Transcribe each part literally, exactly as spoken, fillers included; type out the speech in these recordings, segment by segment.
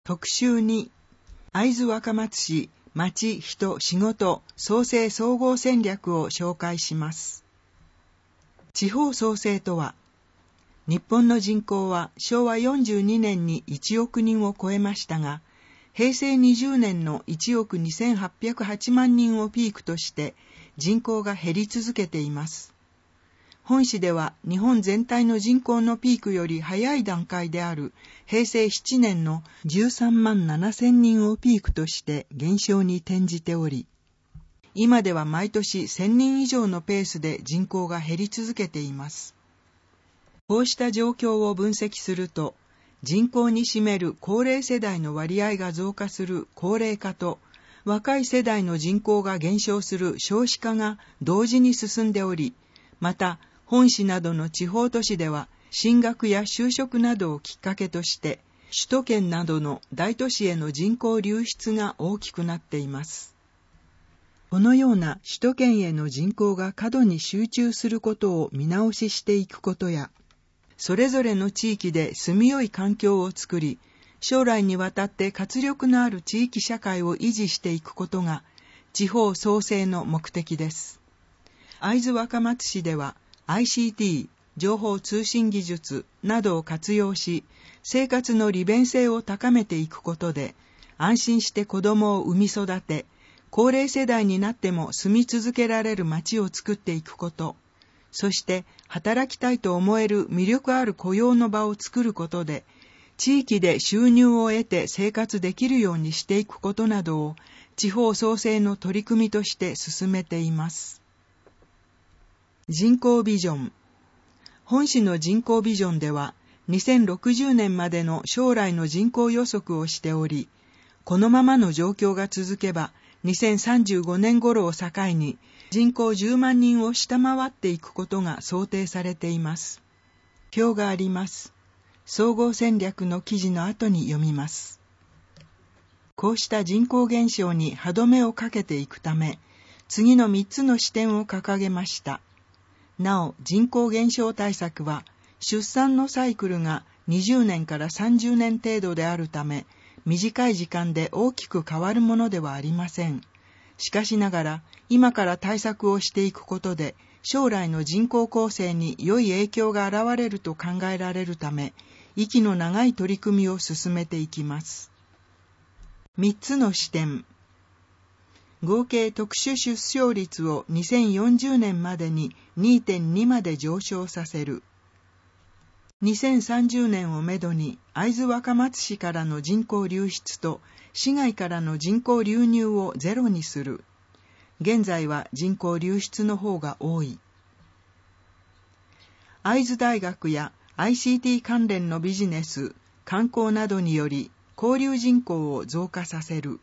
特集に、会津若松市町人仕事創生総合戦略を紹介します。地方創生とは、日本の人口はしょうわよんじゅうにねんにいちおくにんを超えましたが、へいせいにじゅうねんのいちおくにせんはっぴゃくはちまんにんをピークとして人口が減り続けています。本市では日本全体の人口のピークより早い段階であるへいせいななねんのじゅうさんまんななせんにんをピークとして減少に転じており、今では毎年せんにん以上のペースで人口が減り続けています。こうした状況を分析すると、人口に占める高齢世代の割合が増加する高齢化と、若い世代の人口が減少する少子化が同時に進んでおり、また本市などの地方都市では進学や就職などをきっかけとして首都圏などの大都市への人口流出が大きくなっています。このような首都圏への人口が過度に集中することを見直ししていくことや、それぞれの地域で住みよい環境を作り、将来にわたって活力のある地域社会を維持していくことが地方創生の目的です。会津若松市では アイシーティー、情報通信技術などを活用し、生活の利便性を高めていくことで、安心して子供を産み育て、高齢世代になっても住み続けられる街を作っていくこと、そして働きたいと思える魅力ある雇用の場を作ることで、地域で収入を得て生活できるようにしていくことなどを地方創生の取り組みとして進めています。人口ビジョン。本市の人口ビジョンでは、にせんろくじゅうねんまでの将来の人口予測をしており、このままの状況が続けば、にせんさんじゅうごねん頃を境に人口じゅうまんにんを下回っていくことが想定されています。表があります。総合戦略の記事の後に読みます。こうした人口減少に歯止めをかけていくため、次のみっつの視点を掲げました。なお、人口減少対策は、出産のサイクルがにじゅうねんからさんじゅうねん程度であるため、短い時間で大きく変わるものではありません。しかしながら、今から対策をしていくことで、将来の人口構成に良い影響が現れると考えられるため、息の長い取り組みを進めていきます。みっつの視点。合計特殊出生率をにせんよんじゅうねんまでに にてんに まで上昇させる。にせんさんじゅうねんをめどに会津若松市からの人口流出と市外からの人口流入をゼロにする。現在は人口流出の方が多い。会津大学や アイシーティー 関連のビジネス、観光などにより交流人口を増加させる。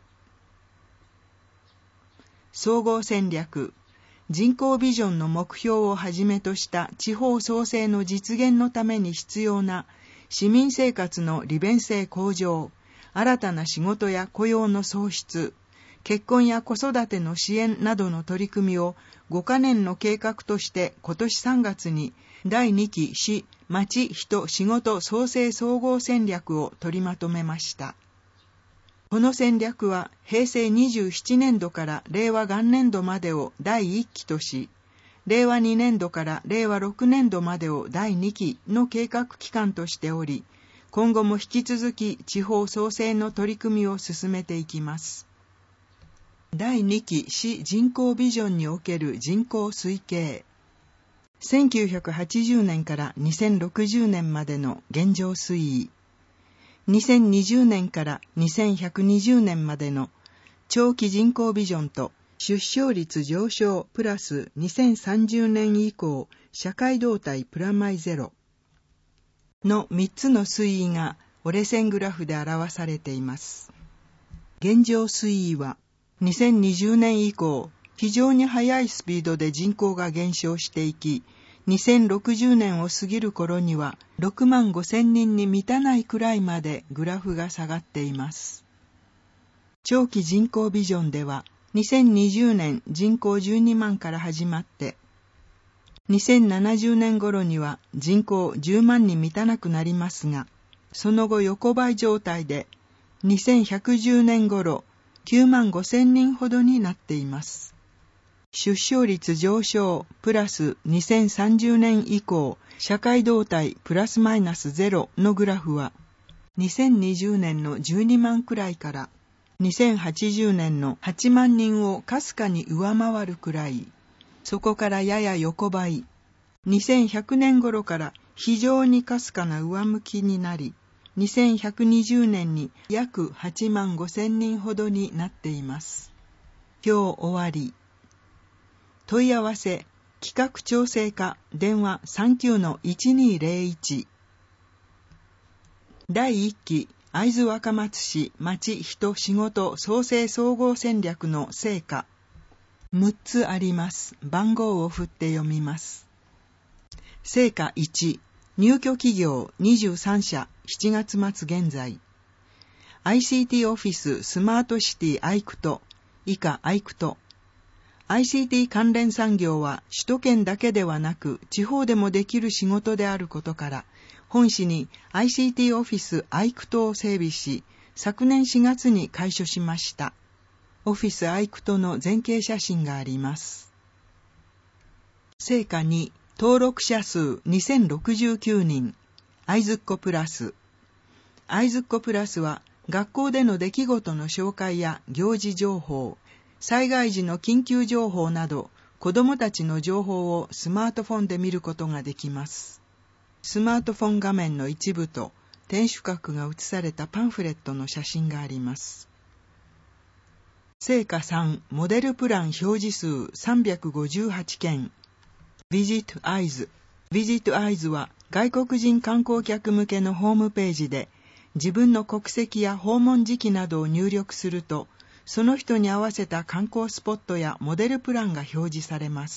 総合戦略。人口ビジョンの目標をはじめとした地方創生の実現のために必要な市民生活の利便性向上、新たな仕事や雇用の創出、結婚や子育ての支援などの取り組みをごかねんの計画として今年さんがつにだいにき市、町、人、仕事創生総合戦略を取りまとめました。この戦略はへいせいにじゅうななねんどかられいわ元年度までをだいいっきとし、れいわにねんどかられいわろくねんどまでをだいにきの計画期間としており、今後も引き続き地方創生の取り組みを進めていきます。だいにき市人口ビジョンにおける人口推計。せんきゅうひゃくはちじゅうねんからにせんろくじゅうねんまでの現状推移。にせんにじゅうねんからにせんひゃくにじゅうねんまでの長期人口ビジョンと出生率上昇プラスにせんさんじゅうねん以降社会動態プラマイゼロのみっつの推移が折れ線グラフで表されています。現状推移はにせんにじゅうねん以降非常に速いスピードで人口が減少していき、にせんろくじゅうねんを過ぎる頃にはろくまんごせんにんに満たないくらいまでグラフが下がっています。長期人口ビジョンではにせんにじゅうねん人口じゅうにまんから始まってにせんななじゅうねん頃には人口じゅうまんに満たなくなりますが、その後横ばい状態でにせんひゃくじゅうねん頃きゅうまんごせんにんほどになっています。出生率上昇プラスにせんさんじゅうねん以降社会動態プラスマイナスゼロのグラフはにせんにじゅうねんのじゅうにまんくらいからにせんはちじゅうねんのはちまんにんをかすかに上回るくらい、そこからやや横ばい、にせんひゃくねん頃から非常にかすかな上向きになり、にせんひゃくにじゅうねんに約はちまんごせんにんほどになっています。今日終わり。問い合わせ、企画調整課、電話 さんきゅうのいちにーぜろいち。だいいっき、会津若松市町人仕事創生総合戦略の成果。むっつあります。番号を振って読みます。成果いち、入居企業にじゅうさんしゃ、しちがつ末現在。アイシーティー オフィススマートシティアイクト、以下アイクト。アイシーティー 関連産業は首都圏だけではなく地方でもできる仕事であることから、本市に アイシーティー オフィスアイクトを整備し、昨年しがつに開所しました。オフィスアイクトの前景写真があります。成果に、登録者数にせんろくじゅうきゅうにん、アイズッコプラス。アイズッコプラスは、学校での出来事の紹介や行事情報、災害時の緊急情報など、子どもたちの情報をスマートフォンで見ることができます。スマートフォン画面の一部と、天守閣が写されたパンフレットの写真があります。成果さん、モデルプラン表示数さんびゃくごじゅうはちけん。Visit 会津。Visit 会津は外国人観光客向けのホームページで、自分の国籍や訪問時期などを入力すると、その人に合わせた観光スポットやモデルプランが表示されます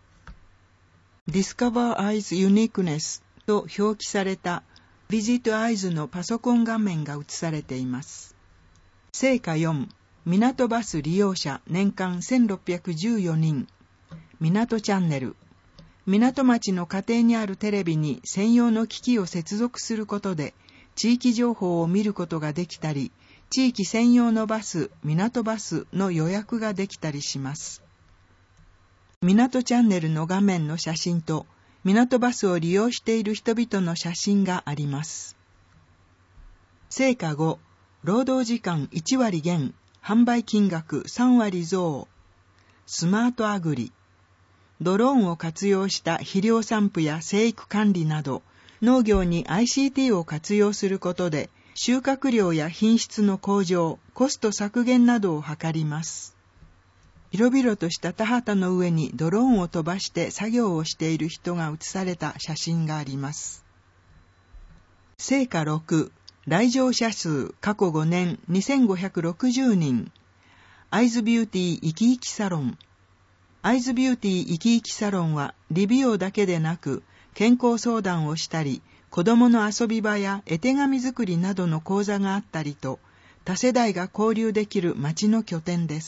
。Discover 会津 Uniqueness と表記された Visit 会津のパソコン画面が映されています。成果よん、港バス利用者年間せんろっぴゃくじゅうよにん。港チャンネル。港町の家庭にあるテレビに専用の機器を接続することで、地域情報を見ることができたり、地域専用のバス、港バスの予約ができたりします。港チャンネルの画面の写真と、港バスを利用している人々の写真があります。成果ご、労働時間いちわり減、販売金額さんわり増。スマートアグリ。ドローンを活用した肥料散布や生育管理など、農業に アイシーティー を活用することで、収穫量や品質の向上、コスト削減などを図ります。広々とした田畑の上にドローンを飛ばして作業をしている人が写された写真があります。成果ろく、来場者数過去ごねんにせんごひゃくろくじゅうにん。会津ビューティー生き生きサロン。会津ビューティー生き生きサロンは理美容だけでなく、健康相談をしたり、子どもの遊び場や絵手紙作りなどの講座があったりと、多世代が交流できる町の拠点です。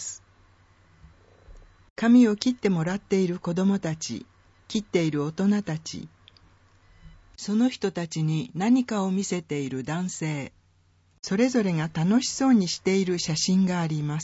髪を切ってもらっている子どもたち、切っている大人たち、その人たちに何かを見せている男性、それぞれが楽しそうにしている写真があります。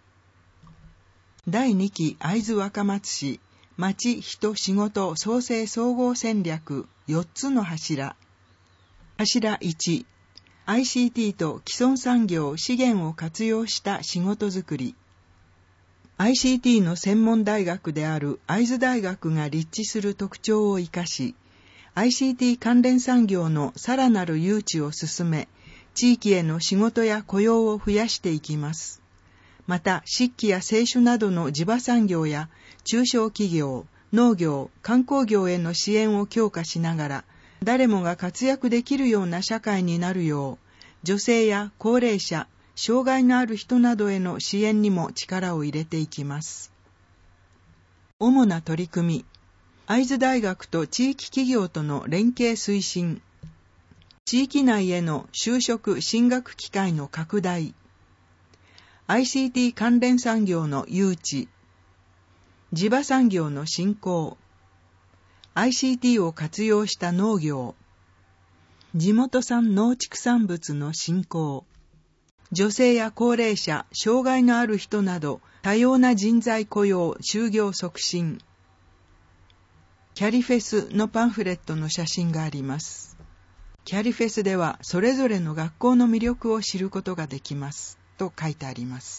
だいにき会津若松市町人仕事創生総合戦略よっつの柱。柱いち、アイシーティー と既存産業資源を活用した仕事づくり。アイシーティー の専門大学である会津大学が立地する特徴を生かし、アイシーティー 関連産業のさらなる誘致を進め、地域への仕事や雇用を増やしていきます。また、漆器や製紙などの地場産業や中小企業、農業、観光業への支援を強化しながら、誰もが活躍できるような社会になるよう、女性や高齢者、障害のある人などへの支援にも力を入れていきます。主な取り組み、会津大学と地域企業との連携推進、地域内への就職進学機会の拡大、アイシーティー 関連産業の誘致、地場産業の振興、アイシーティー を活用した農業、地元産農畜産物の振興、 女性や高齢者、障害のある人など多様な人材雇用、就業促進。キャリフェスのパンフレットの写真があります。キャリフェスではそれぞれの学校の魅力を知ることができますと書いてあります。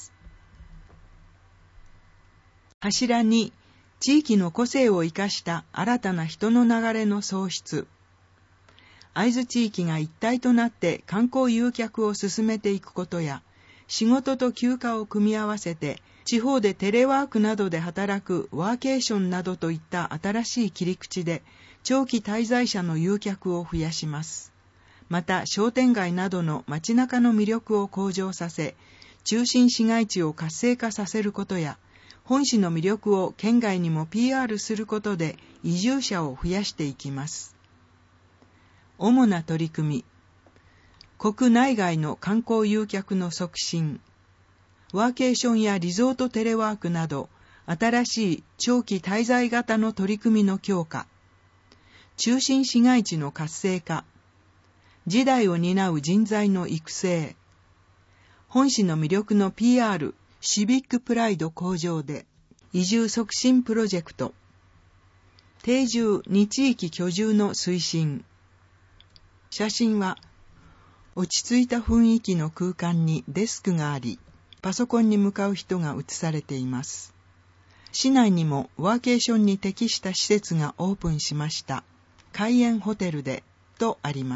柱に地域の個性を生かした新たな人の流れの創出。会津地域が一体となって観光誘客を進めていくことや、仕事と休暇を組み合わせて地方でテレワークなどで働くワーケーションなどといった新しい切り口で長期滞在者の誘客を増やします。また商店街などの街中の魅力を向上させ、中心市街地を活性化させることや、本市の魅力を県外にも ピーアール することで移住者を増やしていきます。主な取り組み。国内外の観光誘客の促進。ワーケーションやリゾートテレワークなど、新しい長期滞在型の取り組みの強化。中心市街地の活性化。次代を担う人材の育成。本市の魅力の ピーアール、シビックプライド向上で、移住促進プロジェクト。定住に地域居住の推進。写真は、落ち着いた雰囲気の空間にデスクがあり、パソコンに向かう人が写されています。市内にもワーケーションに適した施設がオープンしました。海縁ホテルで、とあります。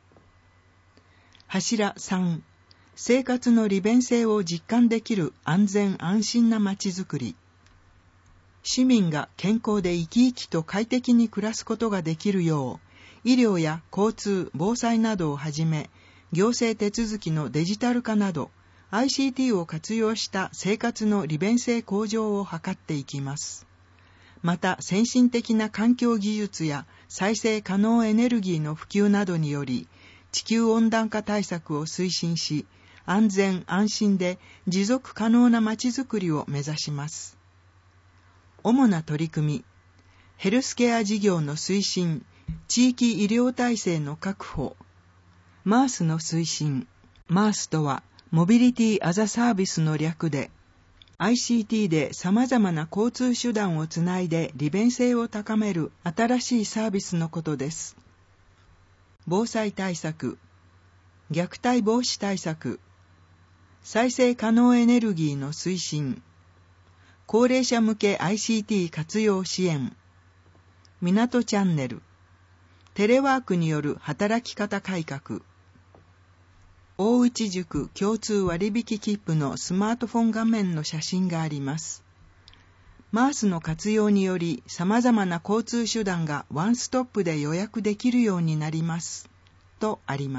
柱さん、生活の利便性を実感できる安全安心なまちづくり。市民が健康で生き生きと快適に暮らすことができるよう、医療や交通、防災などをはじめ、行政手続きのデジタル化など、アイシーティー を活用した生活の利便性向上を図っていきます。また、先進的な環境技術や再生可能エネルギーの普及などにより、地球温暖化対策を推進し、安全安心で持続可能なまちづくりを目指します。主な取り組み、ヘルスケア事業の推進、地域医療体制の確保、マースの推進。マースとは、モビリティ・アザ・サービスの略で、アイシーティー で様々な交通手段をつないで利便性を高める新しいサービスのことです。防災対策、虐待防止対策、再生可能エネルギーの推進、高齢者向け アイシーティー 活用支援、港チャンネル、テレワークによる働き方改革、大内宿共通割引切符のスマートフォン画面の写真があります。マースの活用により様々な交通手段がワンストップで予約できるようになります。とあります。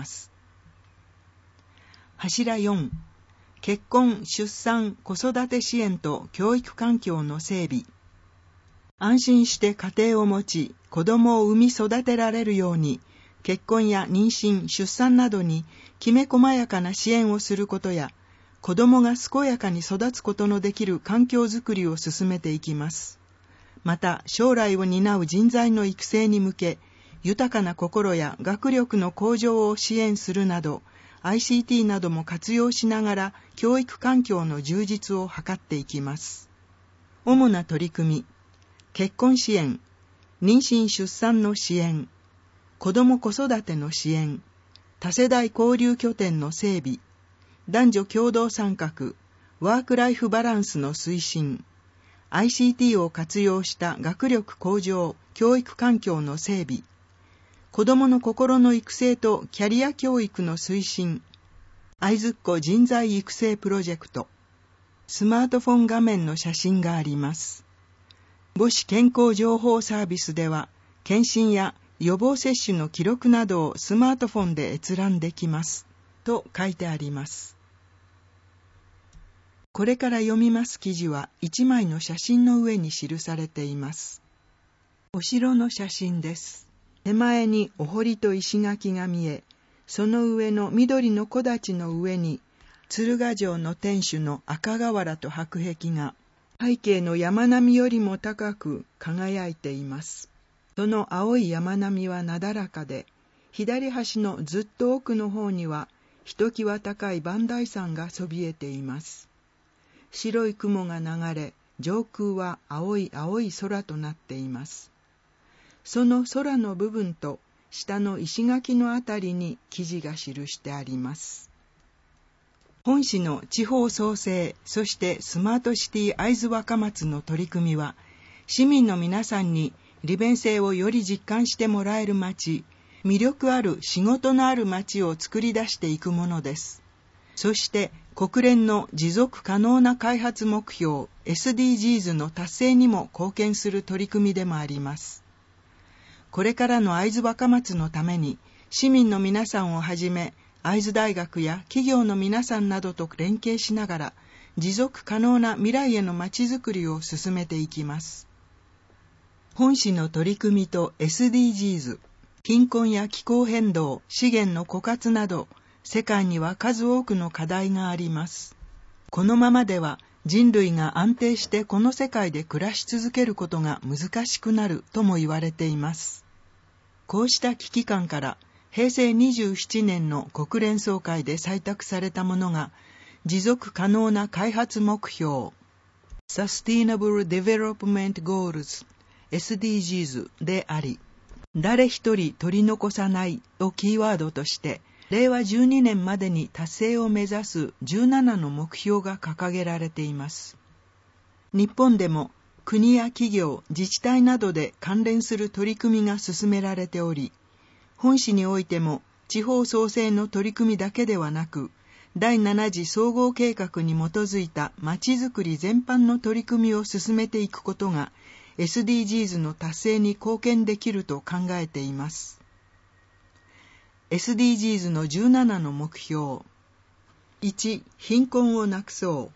柱よん、結婚、出産、子育て支援と教育環境の整備。安心して家庭を持ち、子供を産み育てられるように、結婚や妊娠、出産などにきめ細やかな支援をすることや、子供が健やかに育つことのできる環境づくりを進めていきます。また、将来を担う人材の育成に向け、豊かな心や学力の向上を支援するなど、アイシーティー なども活用しながら教育環境の充実を図っていきます。主な取り組み、結婚支援、妊娠出産の支援、子ども子育ての支援、多世代交流拠点の整備、男女共同参画、ワークライフバランスの推進、アイシーティー を活用した学力向上、教育環境の整備、子どもの心の育成とキャリア教育の推進、会津っ子人材育成プロジェクト、スマートフォン画面の写真があります。母子健康情報サービスでは、検診や予防接種の記録などをスマートフォンで閲覧できます。と書いてあります。これから読みます記事は一枚の写真の上に記されています。お城の写真です。手前にお堀と石垣が見え、その上の緑の木立の上に、鶴ヶ城の天守の赤瓦と白壁が、背景の山並みよりも高く輝いています。その青い山並みはなだらかで、左端のずっと奥の方には、 ひときわ高い磐梯山がそびえています。白い雲が流れ、上空は青い青い空となっています。その空の部分と下の石垣のあたりに記事が記してあります。本市の地方創生、そしてスマートシティ会津若松の取り組みは、市民の皆さんに利便性をより実感してもらえる街、魅力ある仕事のある街を作り出していくものです。そして国連の持続可能な開発目標 エスディージーズ の達成にも貢献する取り組みでもあります。これからの会津若松のために、市民の皆さんをはじめ、会津大学や企業の皆さんなどと連携しながら、持続可能な未来へのまちづくりを進めていきます。本市の取り組みと エスディージーズ、貧困や気候変動、資源の枯渇など、世界には数多くの課題があります。このままでは人類が安定してこの世界で暮らし続けることが難しくなるとも言われています。こうした危機感からへいせいにじゅうななねんの国連総会で採択されたものが持続可能な開発目標 Sustainable Development Goals エスディージーズ であり、誰一人取り残さないをキーワードとしてれいわじゅうにねんまでに達成を目指すじゅうななの目標が掲げられています。日本でも国や企業、自治体などで関連する取り組みが進められており、本市においても地方創生の取り組みだけではなく、だいなな次総合計画に基づいたまちづくり全般の取り組みを進めていくことが エスディージーズ の達成に貢献できると考えています。エスディージーズ のじゅうななの目標。いち、貧困をなくそう。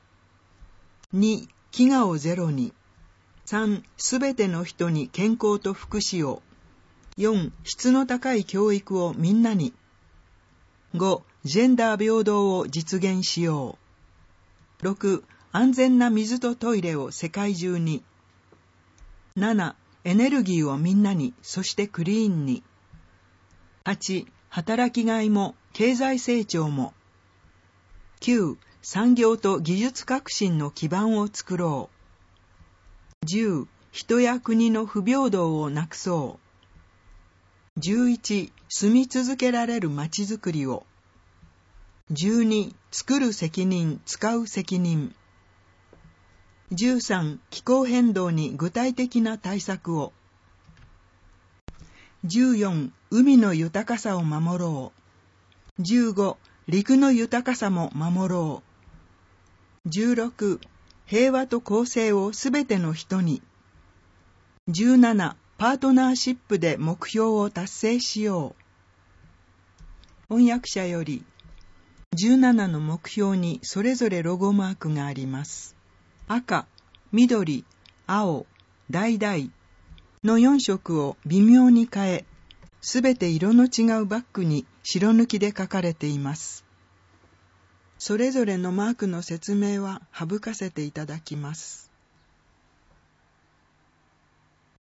に、飢餓をゼロに。さん、すべての人に健康と福祉を。よん、質の高い教育をみんなに。ご、ジェンダー平等を実現しよう。ろく、安全な水とトイレを世界中に。なな、エネルギーをみんなに、そしてクリーンに。はち、働きがいも経済成長も。きゅう、産業と技術革新の基盤を作ろう。じゅう、人や国の不平等をなくそう。じゅういち、住み続けられるまちづくりを。じゅうに、作る責任、使う責任。じゅうさん、気候変動に具体的な対策を。じゅうよん、海の豊かさを守ろう。じゅうご、陸の豊かさも守ろう。じゅうろく、平和と公正をすべての人に。じゅうなな、パートナーシップで目標を達成しよう。翻訳者より、じゅうななの目標にそれぞれロゴマークがあります。赤、緑、青、橙のよん色を微妙に変え、すべて色の違うバッグに白抜きで書かれています。それぞれのマークの説明は省かせていただきます。